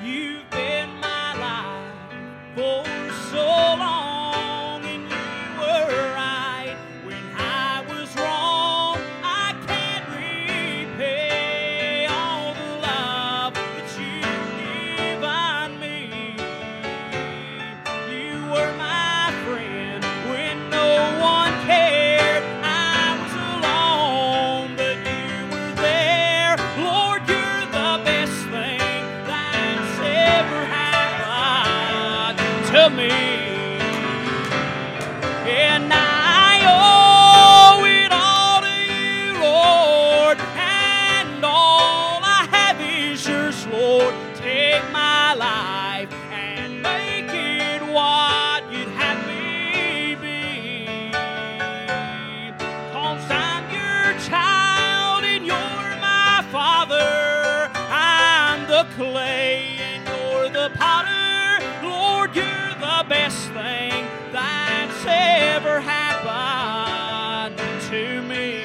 You've been my life for so long, and you were right when I was wrong. I can't repay all the love that you've given me. You were my friend when no one cared. I was alone, but you were there. Lord, you're the best thing that's ever happened to me. And I owe it all to you, Lord, and all I have is yours, Lord. Take my life and make it what you'd have me be. 'Cause I'm your child and you're my father. I'm the clay and you're the potter. Lord, you're the best thing that's ever happened to me.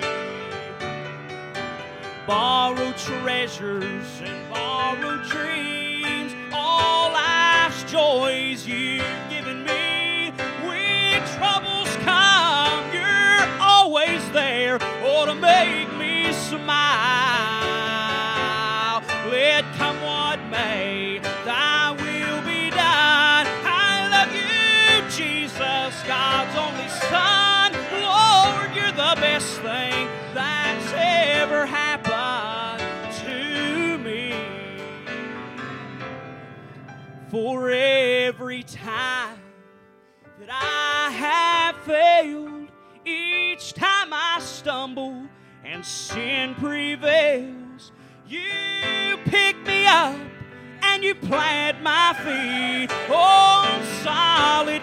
Borrowed treasures and borrowed dreams, all life's joys you've given me. When troubles come, you're always there, oh, to make me smile. Let come what may, thy will be done. I love you, Jesus, God's only Son. Lord, you're the best thing that's ever happened to me. For every time that I have failed, each time I stumble and sin prevails, you pick me up and you plant my feet on solid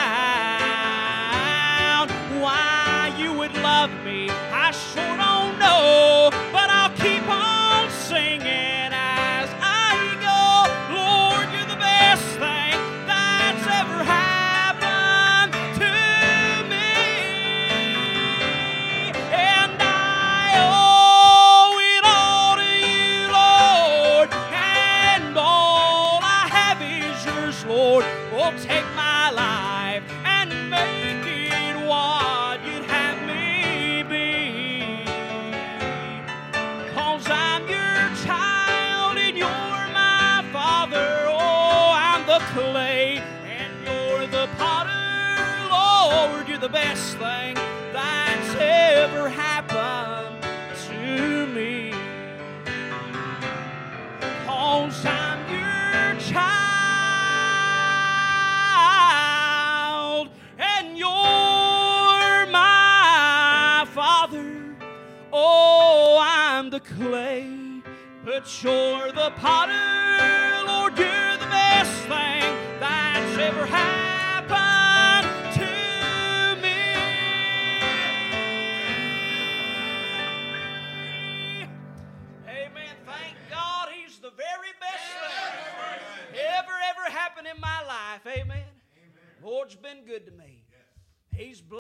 ground. Why you would love me, I sure don't know, but I'll keep on singing as I go. Lord, you're the best thing that's ever happened to me. And I owe it all to you, Lord, and all I have is yours, Lord. Oh, take my life and make it what you'd have me be. 'Cause I'm your child and you're my father. Oh, I'm the clay and you're the potter. Lord, you're the best thing that's ever happened to me. 'Cause I'm your child and you're my father. Oh, I'm the clay, but you're the potter. Lord, you're the best thing that's ever happened to me. Amen. Thank God he's the very best thing ever happened in my life. Amen. Lord's been good to me. He's blessed.